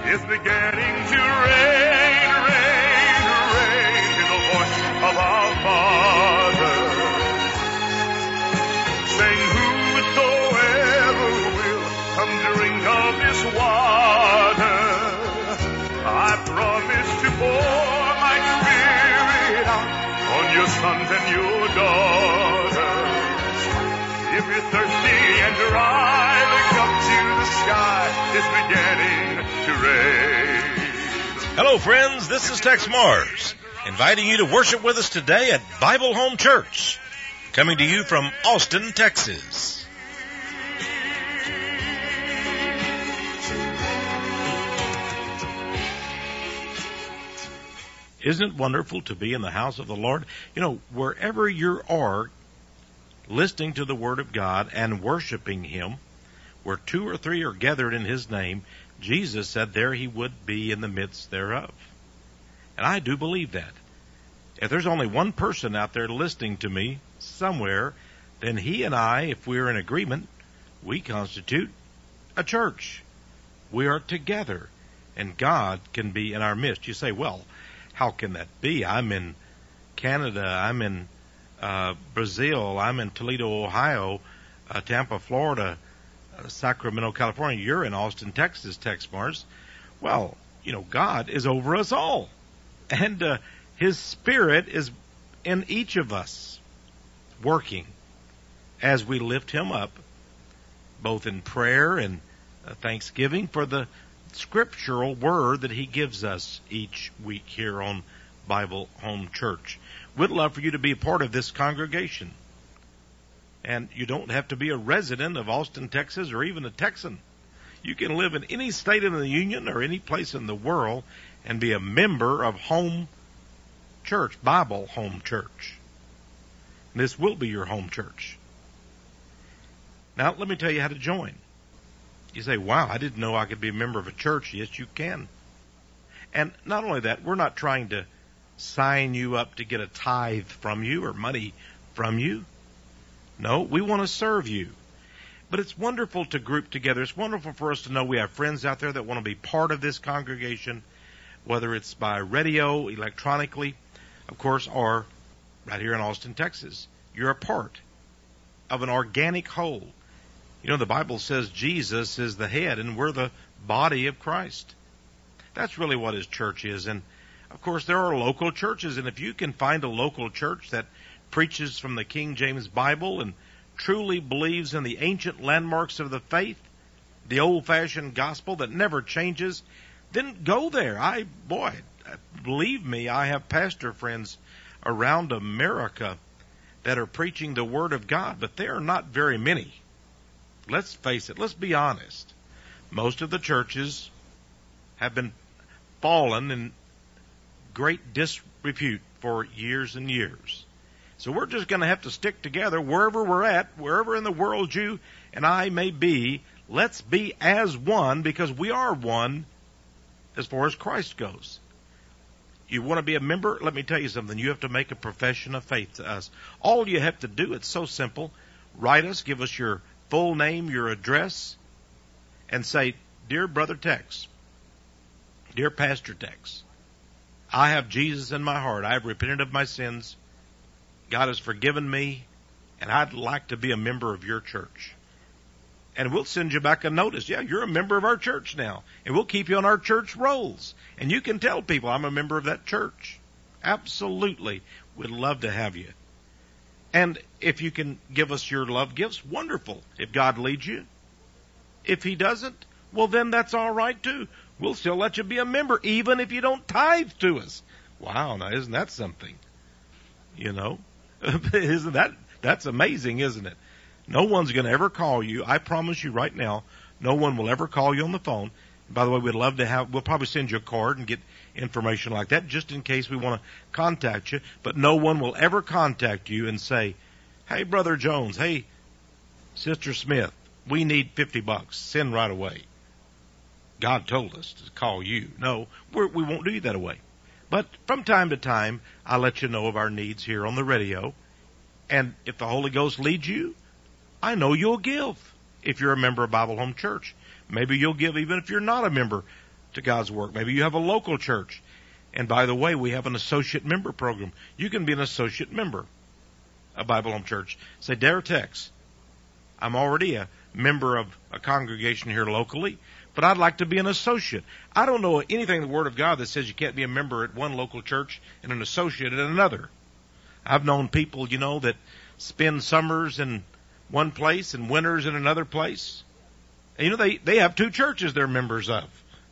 is beginning to reign, reign, reign in the voice of our Father. Saying, whosoever will come drink of this water, I promise to pour my Spirit out on your sons and your daughters. If you're thirsty and dry, look up to the sky. It's beginning to rain. Hello, friends. This is Tex Mars, inviting you to worship with us today at Bible Home Church, coming to you from Austin, Texas. Isn't it wonderful to be in the house of the Lord? You know, wherever you are, listening to the Word of God and worshiping Him, where 2 or 3 are gathered in His name, Jesus said there He would be in the midst thereof. And I do believe that. If there's only one person out there listening to me somewhere, then He and I, if we're in agreement, we constitute a church. We are together, and God can be in our midst. You say, well, how can that be? I'm in Canada, I'm in Brazil, I'm in Toledo, Ohio, Tampa, Florida, Sacramento, California. You're in Austin, Texas, Tex Mars. Well, you know, God is over us all. And His Spirit is in each of us, working as we lift Him up, both in prayer and thanksgiving for the scriptural word that He gives us each week here on Bible Home Church. We'd love for you to be a part of this congregation. And you don't have to be a resident of Austin, Texas, or even a Texan. You can live in any state in the Union or any place in the world and be a member of Home Church, Bible Home Church. This will be your home church. Now, let me tell you how to join. You say, wow, I didn't know I could be a member of a church. Yes, you can. And not only that, we're not trying to sign you up to get a tithe from you or money from you. No, we want to serve you. But it's wonderful to group together. It's wonderful for us to know we have friends out there that want to be part of this congregation, whether it's by radio, electronically, of course, or right here in Austin, Texas. You're a part of an organic whole. You know, the Bible says Jesus is the head and we're the body of Christ. That's really what His church is. And, of course, there are local churches. And if you can find a local church that preaches from the King James Bible and truly believes in the ancient landmarks of the faith, the old-fashioned gospel that never changes, then go there. Believe me, I have pastor friends around America that are preaching the Word of God, but there are not very many. Let's face it, let's be honest. Most of the churches have been fallen in great disrepute for years and years. So we're just going to have to stick together wherever we're at, wherever in the world you and I may be. Let's be as one, because we are one as far as Christ goes. You want to be a member? Let me tell you something. You have to make a profession of faith to us. All you have to do, it's so simple. Write us, give us your full name, your address, and say, Dear Brother Tex, Dear Pastor Tex, I have Jesus in my heart. I have repented of my sins. God has forgiven me, and I'd like to be a member of your church. And we'll send you back a notice. Yeah, you're a member of our church now. And we'll keep you on our church rolls. And you can tell people I'm a member of that church. Absolutely. We'd love to have you. And if you can give us your love gifts, wonderful. If God leads you. If He doesn't, well, then that's all right too. We'll still let you be a member, even if you don't tithe to us. Wow, now isn't that something? You know? That's amazing, isn't it? No one's going to ever call you. I promise you right now, no one will ever call you on the phone. By the way, we'd love to we'll probably send you a card and get information like that just in case we want to contact you. But no one will ever contact you and say, hey, Brother Jones, hey, Sister Smith, we need $50. Send right away. God told us to call you. No, we won't do that away. But from time to time, I let you know of our needs here on the radio. And if the Holy Ghost leads you, I know you'll give if you're a member of Bible Home Church. Maybe you'll give even if you're not a member to God's work. Maybe you have a local church. And by the way, we have an associate member program. You can be an associate member of Bible Home Church. Say, Dare Tex, I'm already a member of a congregation here locally, but I'd like to be an associate. I don't know anything in the Word of God that says you can't be a member at one local church and an associate at another. I've known people, that spend summers in one place and winters in another place. And they have two churches they're members of.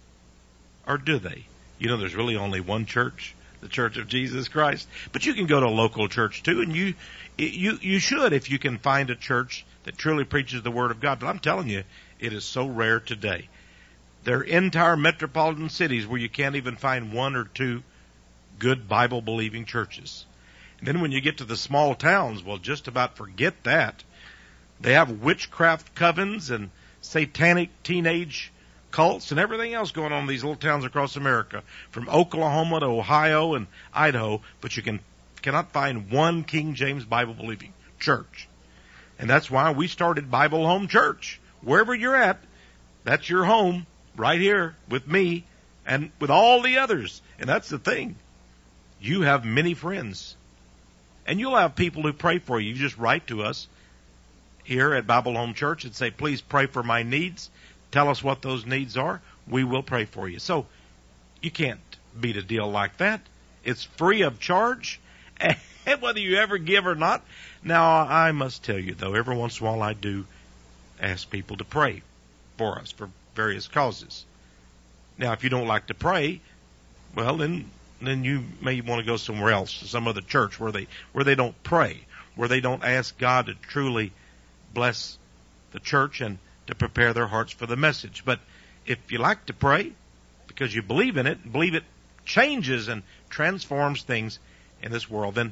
Or do they? There's really only one church, the Church of Jesus Christ. But you can go to a local church too, and you should if you can find a church that truly preaches the Word of God. But I'm telling you, it is so rare today. There are entire metropolitan cities where you can't even find one or two good Bible-believing churches. And then when you get to the small towns, well, just about forget that. They have witchcraft covens and satanic teenage cults and everything else going on in these little towns across America, from Oklahoma to Ohio and Idaho, but you cannot find one King James Bible-believing church. And that's why we started Bible Home Church. Wherever you're at, that's your home, right here with me and with all the others. And that's the thing. You have many friends. And you'll have people who pray for you. You just write to us here at Bible Home Church and say, please pray for my needs. Tell us what those needs are. We will pray for you. So you can't beat a deal like that. It's free of charge, and whether you ever give or not. Now, I must tell you, though, every once in a while I do ask people to pray for us for various causes. Now, if you don't like to pray, well, then you may want to go somewhere else, to some other church where they don't pray, where they don't ask God to truly bless the church and to prepare their hearts for the message. But if you like to pray because you believe in it, believe it changes and transforms things in this world, then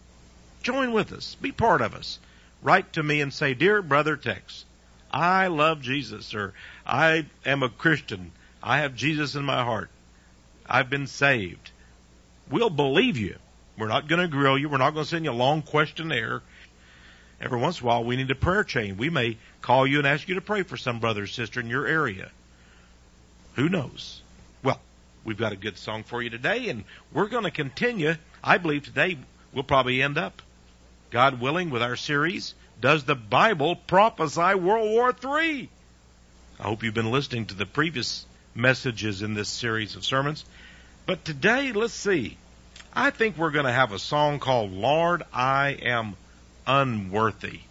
join with us. Be part of us. Write to me and say, Dear Brother Tex, I love Jesus, or I am a Christian. I have Jesus in my heart. I've been saved. We'll believe you. We're not going to grill you. We're not going to send you a long questionnaire. Every once in a while, we need a prayer chain. We may call you and ask you to pray for some brother or sister in your area. Who knows? Well, we've got a good song for you today, and we're going to continue. I believe today we'll probably end up, God willing, with our series, Does the Bible Prophesy World War III? I hope you've been listening to the previous messages in this series of sermons. But today, let's see. I think we're going to have a song called Lord, I Am Unworthy.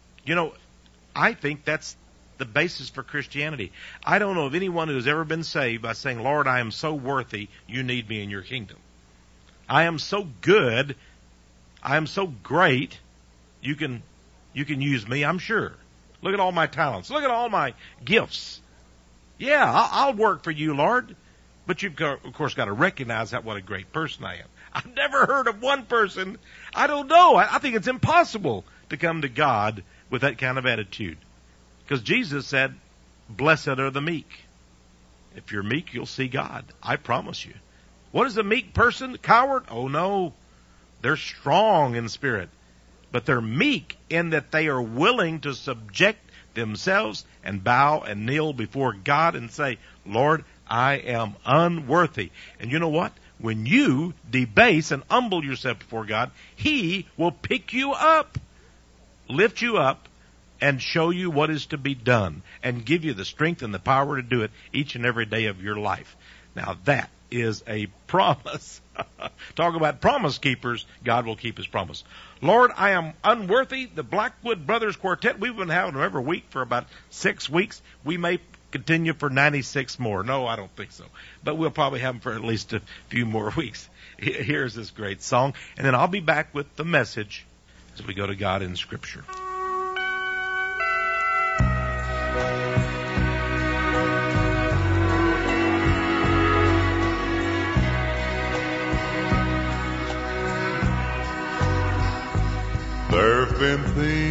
I think that's the basis for Christianity. I don't know of anyone who's ever been saved by saying, Lord, I am so worthy, you need me in your kingdom. I am so good, I am so great, you can use me, I'm sure. Look at all my talents. Look at all my gifts. Yeah, I'll work for you, Lord. But you've, of course, got to recognize what a great person I am. I've never heard of one person. I don't know. I think it's impossible to come to God with that kind of attitude. Because Jesus said, blessed are the meek. If you're meek, you'll see God. I promise you. What is a meek person? Coward? Oh, no. They're strong in spirit. But they're meek in that they are willing to subject themselves and bow and kneel before God and say, Lord, I am unworthy. And you know what? When you debase and humble yourself before God, He will pick you up, lift you up, and show you what is to be done, and give you the strength and the power to do it each and every day of your life. Now that is a promise. Talk about promise keepers. God will keep His promise. Lord, I am unworthy. The Blackwood Brothers Quartet, we've been having them every week for about 6 weeks. We may continue for 96 more. No, I don't think so. But we'll probably have them for at least a few more weeks. Here's this great song. And then I'll be back with the message as we go to God in Scripture. There have been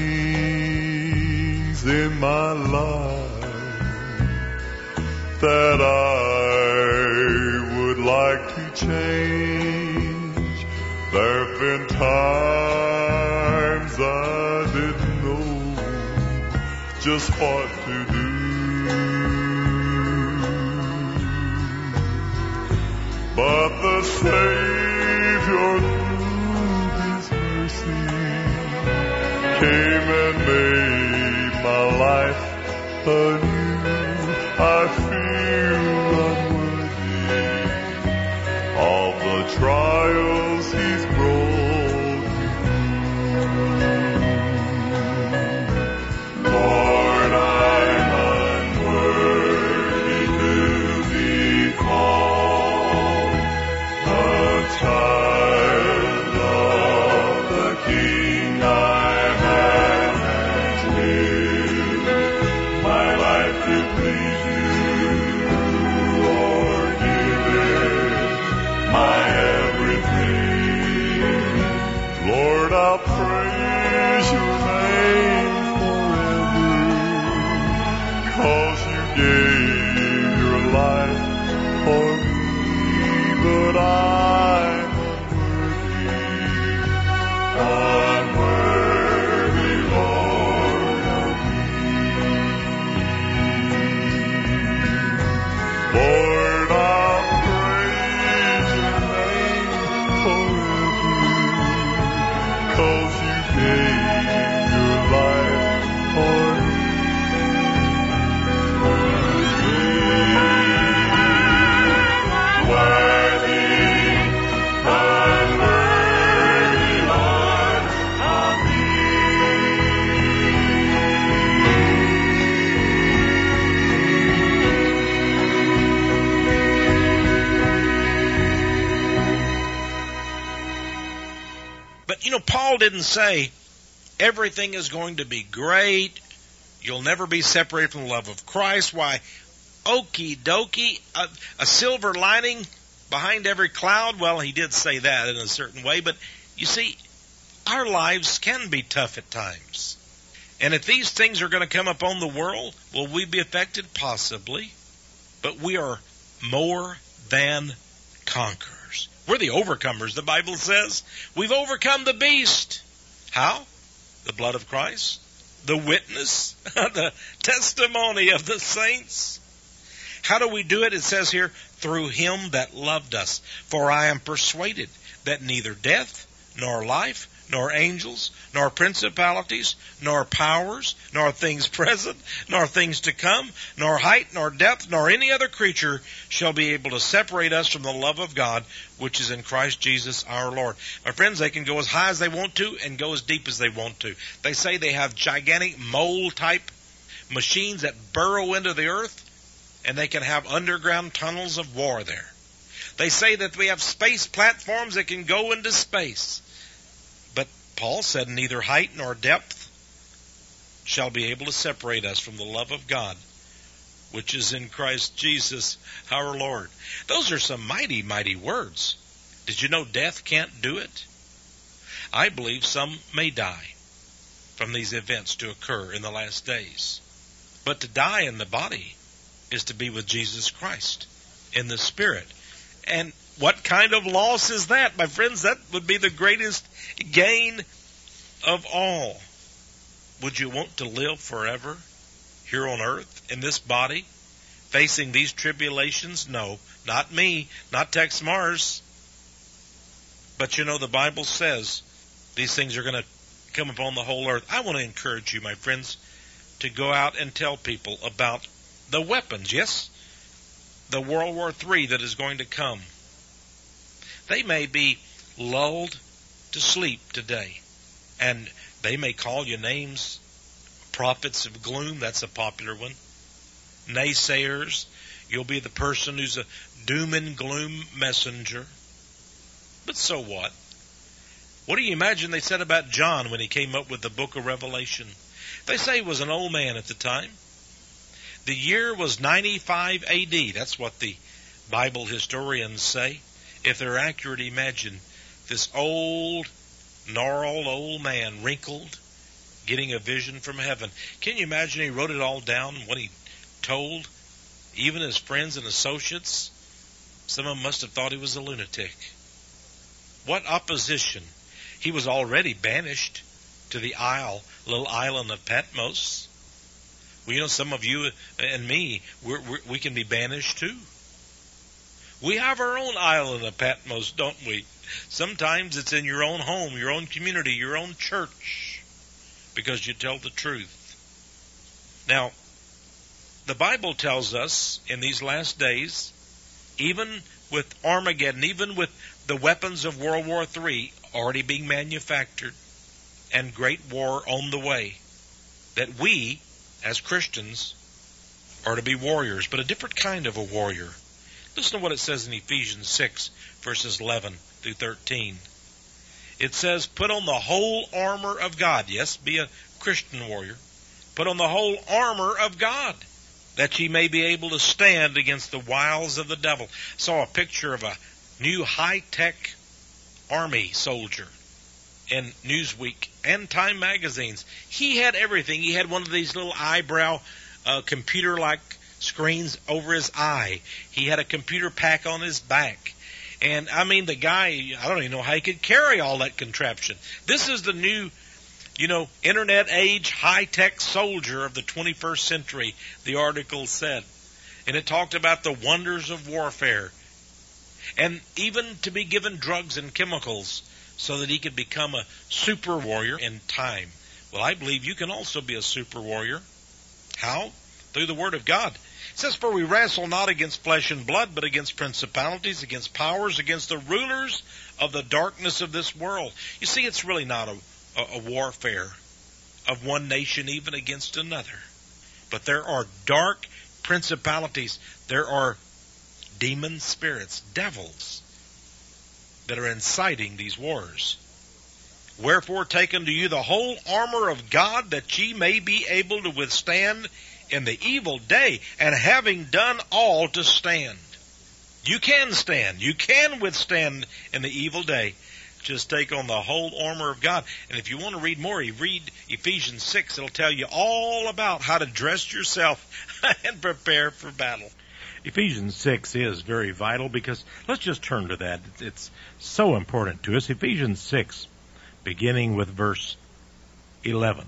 things in my life that I would like to change. There have been times I didn't know just what to do. but I'm unworthy, Lord of me. Lord, I'll praise your name forever, 'cause you gave your life for me. But, Paul didn't say everything is going to be great. You'll never be separated from the love of Christ. Why, okie dokie, a silver lining behind every cloud. Well, he did say that in a certain way. But, you see, our lives can be tough at times. And if these things are going to come upon the world, will we be affected? Possibly. But we are more than conquerors. We're the overcomers, the Bible says. We've overcome the beast. How? The blood of Christ, the witness, the testimony of the saints. How do we do it? It says here, through him that loved us. For I am persuaded that neither death, nor life, nor angels, nor principalities, nor powers, nor things present, nor things to come, nor height, nor depth, nor any other creature shall be able to separate us from the love of God, which is in Christ Jesus our Lord. My friends, they can go as high as they want to and go as deep as they want to. They say they have gigantic mole-type machines that burrow into the earth, and they can have underground tunnels of war there. They say that we have space platforms that can go into space. But Paul said neither height nor depth shall be able to separate us from the love of God, which is in Christ Jesus our Lord. Those are some mighty, mighty words. Did you know death can't do it? I believe some may die from these events to occur in the last days. But to die in the body is to be with Jesus Christ in the Spirit. And what kind of loss is that, my friends? That would be the greatest gain of all. Would you want to live forever here on earth in this body, facing these tribulations? No, not me, not Tex Mars. But the Bible says these things are going to come upon the whole earth. I want to encourage you, my friends, to go out and tell people about the weapons, yes, the World War III that is going to come. They may be lulled to sleep today, and they may call you names, prophets of gloom, that's a popular one, naysayers. You'll be the person who's a doom and gloom messenger. But so what? What do you imagine they said about John when he came up with the book of Revelation? They say he was an old man at the time. The year was 95 A.D. That's what the Bible historians say. If they're accurate, imagine this old, gnarled old man, wrinkled, getting a vision from heaven. Can you imagine he wrote it all down, what he told even his friends and associates? Some of them must have thought he was a lunatic. What opposition. He was already banished to the little island of Patmos. Well, some of you and me, we can be banished too. We have our own island of Patmos, don't we? Sometimes it's in your own home, your own community, your own church, because you tell the truth. Now, the Bible tells us in these last days, even with Armageddon, even with the weapons of World War III already being manufactured and great war on the way, that we, as Christians, are to be warriors, but a different kind of a warrior. Listen to what it says in Ephesians 6, verses 11 through 13. It says, put on the whole armor of God. Yes, be a Christian warrior. Put on the whole armor of God, that ye may be able to stand against the wiles of the devil. Saw a picture of a new high-tech army soldier in Newsweek and Time magazines. He had everything. He had one of these little eyebrow computer-like screens over his eye. He had a computer pack on his back. And I mean, the guy, I don't even know how he could carry all that contraption. This is the new, internet age, high-tech soldier of the 21st century, the article said. And it talked about the wonders of warfare. And even to be given drugs and chemicals so that he could become a super warrior in time. Well, I believe you can also be a super warrior. How? Through the Word of God. It says, for we wrestle not against flesh and blood, but against principalities, against powers, against the rulers of the darkness of this world. You see, it's really not a warfare of one nation even against another. But there are dark principalities. There are demon spirits, devils, that are inciting these wars. Wherefore take unto you the whole armor of God, that ye may be able to withstand in the evil day, and having done all to stand. You can stand. You can withstand in the evil day. Just take on the whole armor of God. And if you want to read more, you read Ephesians 6. It'll tell you all about how to dress yourself and prepare for battle. Ephesians 6 is very vital because let's just turn to that. It's so important to us. Ephesians 6, beginning with verse 11.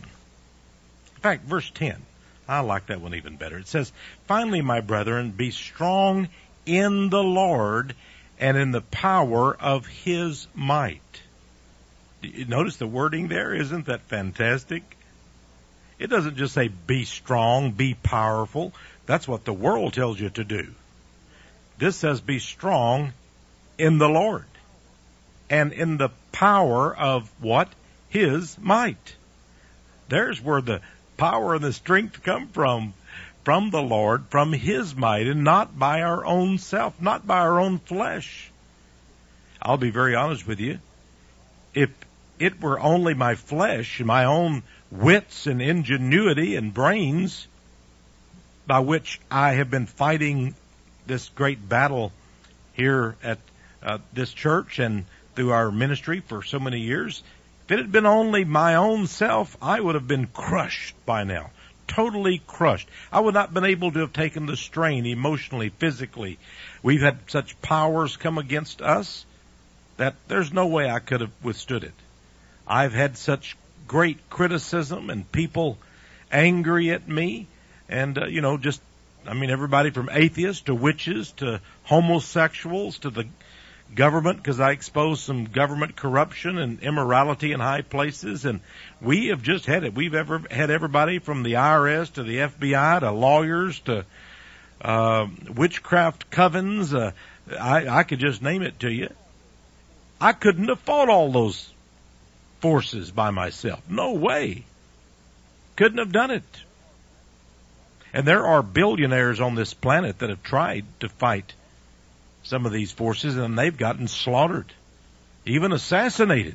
In fact, verse 10. I like that one even better. It says, finally, my brethren, be strong in the Lord and in the power of His might. You notice the wording there? Isn't that fantastic? It doesn't just say be strong, be powerful. That's what the world tells you to do. This says be strong in the Lord and in the power of what? His might. There's where the power and the strength come from the Lord, from His might, and not by our own self, not by our own flesh. I'll be very honest with you. If it were only my flesh, my own wits and ingenuity and brains by which I have been fighting this great battle here at this church and through our ministry for so many years, if it had been only my own self, I would have been crushed by now. Totally crushed. I would not have been able to have taken the strain emotionally, physically. We've had such powers come against us that there's no way I could have withstood it. I've had such great criticism and people angry at me and, everybody from atheists to witches to homosexuals to the government, because I exposed some government corruption and immorality in high places, and we have just had it. We've had everybody from the IRS to the FBI to lawyers to witchcraft covens. I could just name it to you. I couldn't have fought all those forces by myself. No way. Couldn't have done it. And there are billionaires on this planet that have tried to fight some of these forces, and they've gotten slaughtered, even assassinated.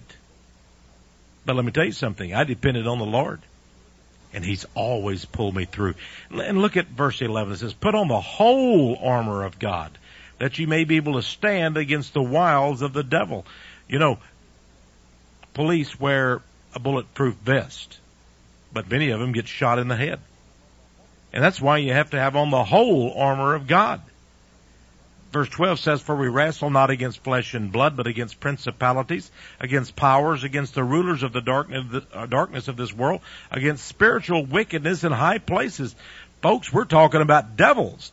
But let me tell you something. I depended on the Lord, and He's always pulled me through. And look at verse 11. It says, put on the whole armor of God, that you may be able to stand against the wiles of the devil. Police wear a bulletproof vest, but many of them get shot in the head. And that's why you have to have on the whole armor of God. Verse 12 says, for we wrestle not against flesh and blood, but against principalities, against powers, against the rulers of the darkness of this world, against spiritual wickedness in high places. Folks, we're talking about devils.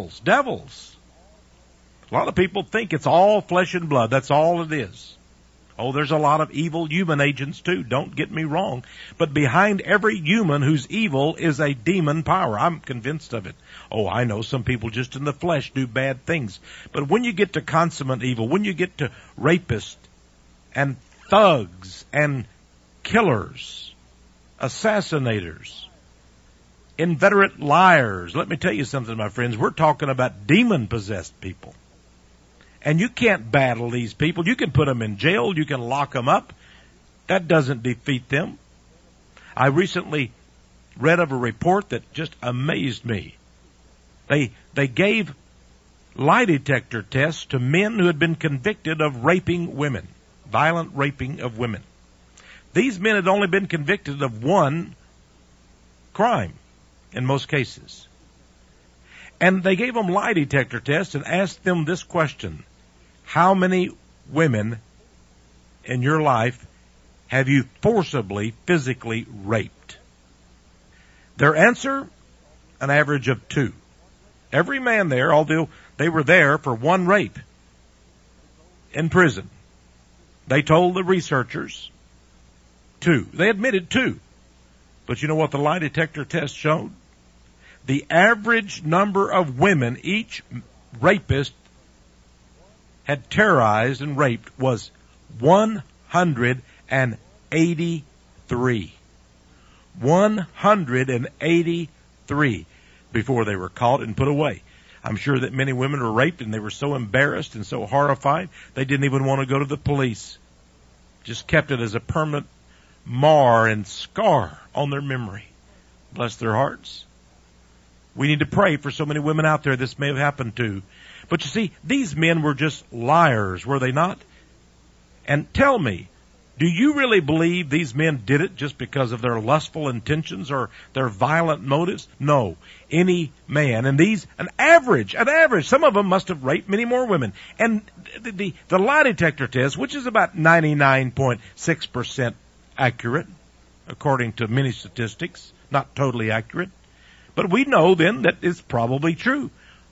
A lot of people think it's all flesh and blood. That's all it is. Oh, there's a lot of evil human agents too. Don't get me wrong. But behind every human who's evil is a demon power. I'm convinced of it. Oh, I know some people just in the flesh do bad things. But when you get to consummate evil, when you get to rapists and thugs and killers, assassinators, inveterate liars, let me tell you something, my friends. We're talking about demon-possessed people. And you can't battle these people. You can put them in jail. You can lock them up. That doesn't defeat them. I recently read of a report that just amazed me. They gave lie detector tests to men who had been convicted of raping women, violent raping of women. These men had only been convicted of one crime in most cases. And they gave them lie detector tests and asked them this question. how many women in your life have you forcibly, physically raped? Their answer, an average of 2. Every man there, although they were there for 1 rape in prison, they told the researchers 2. They admitted 2. But you know what the lie detector test showed? The average number of women each rapist had terrorized and raped was 183. 183 before they were caught and put away. I'm sure that many women were raped and they were so embarrassed and so horrified they didn't even want to go to the police. Just kept it as a permanent mar and scar on their memory. Bless their hearts. We need to pray for so many women out there this may have happened to. But you see, these men were just liars, were they not? And tell me, do you really believe these men did it just because of their lustful intentions or their violent motives? No. Any man, and these, an average, some of them must have raped many more women. And the lie detector test, which is about 99.6% accurate, according to many statistics, not totally accurate. But we know then that it's probably true.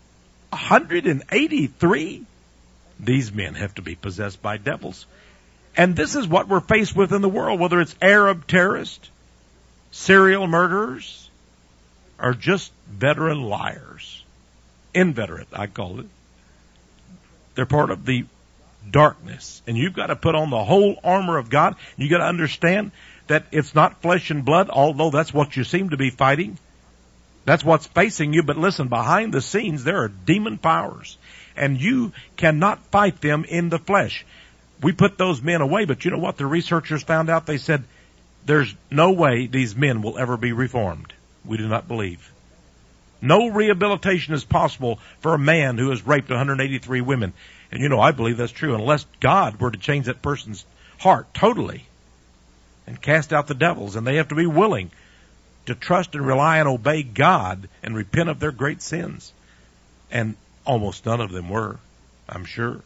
183? These men have to be possessed by devils. And this is what we're faced with in the world, whether it's Arab terrorists, serial murderers, or just veteran liars. Inveterate, I call it. They're part of the darkness. And you've got to put on the whole armor of God. You've got to understand that it's not flesh and blood, although that's what you seem to be fighting. That's what's facing you. But listen, behind the scenes, there are demon powers. And you cannot fight them in the flesh. We put those men away, but you know what the researchers found out? They said, there's no way these men will ever be reformed. We do not believe. No rehabilitation is possible for a man who has raped 183 women. And you know, I believe that's true, unless God were to change that person's heart totally and cast out the devils. And they have to be willing to trust and rely and obey God and repent of their great sins. And almost none of them were, I'm sure.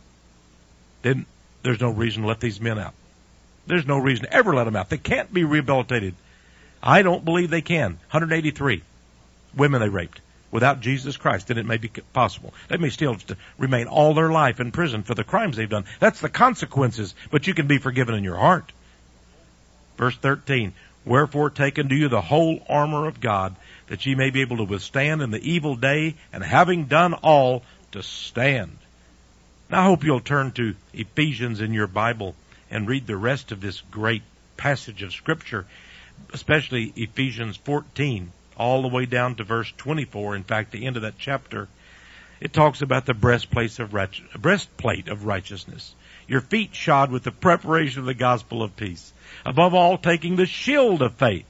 There's no reason to let these men out. There's no reason to ever let them out. They can't be rehabilitated. I don't believe they can. 183 women they raped without Jesus Christ. Then it may be possible. They may still remain all their life in prison for the crimes they've done. That's the consequences. But you can be forgiven in your heart. Verse 13. Wherefore take unto you the whole armor of God, that ye may be able to withstand in the evil day, and having done all, to stand. Now I hope you'll turn to Ephesians in your Bible and read the rest of this great passage of Scripture, especially Ephesians 14, all the way down to verse 24. In fact, the end of that chapter, it talks about the breastplate of righteousness. Your feet shod with the preparation of the gospel of peace. Above all, taking the shield of faith,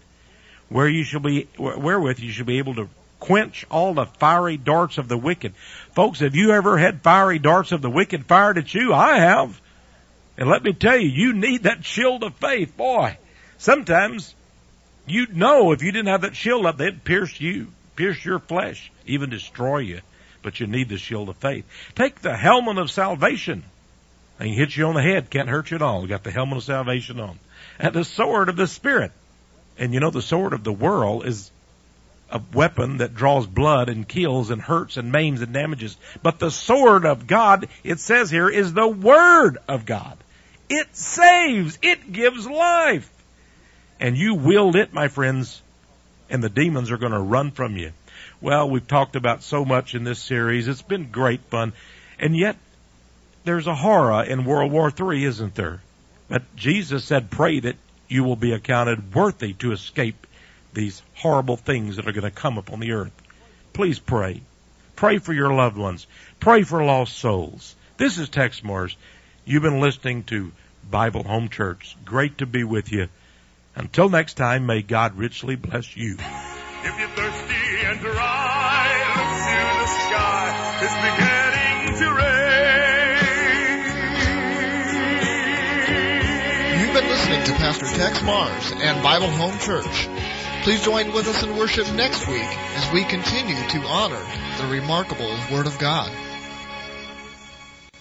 wherewith you shall be able to quench all the fiery darts of the wicked. Folks, have you ever had fiery darts of the wicked fired at you? I have. And let me tell you, you need that shield of faith. Boy, sometimes you'd know if you didn't have that shield up, they'd pierce you, pierce your flesh, even destroy you. But you need the shield of faith. Take the helmet of salvation. They can hit you on the head, can't hurt you at all. You got the helmet of salvation on. And the sword of the Spirit. And you know, the sword of the world is a weapon that draws blood and kills and hurts and maims and damages. But the sword of God, it says here, is the Word of God. It saves. It gives life. And you wield it, my friends, and the demons are going to run from you. Well, we've talked about so much in this series. It's been great fun. And yet, there's a horror in World War III, isn't there? But Jesus said, pray that you will be accounted worthy to escape these horrible things that are going to come upon the earth. Please pray. Pray for your loved ones. Pray for lost souls. This is Tex Mars. You've been listening to Bible Home Church. Great to be with you. Until next time, may God richly bless you. If you're thirsty and dry, look to the sky. It's beginning to rain. You've been listening to Pastor Tex Mars and Bible Home Church. Please join with us in worship next week as we continue to honor the remarkable Word of God.